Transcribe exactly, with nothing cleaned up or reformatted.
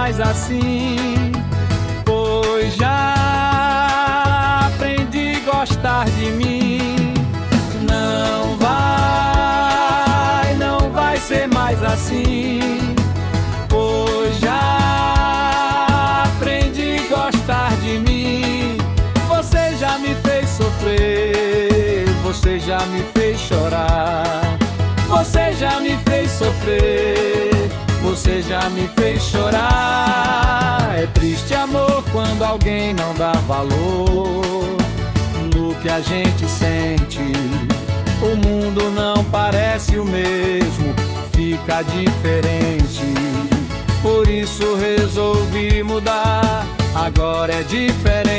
mais assim, pois já aprendi a gostar de mim. Não vai, não vai ser mais assim, pois já aprendi a gostar de mim. Você já me fez sofrer, você já me fez chorar, você já me fez sofrer, você já me fez chorar. É triste amor quando alguém não dá valor no que a gente sente. O mundo não parece o mesmo, fica diferente. Por isso resolvi mudar, agora é diferente.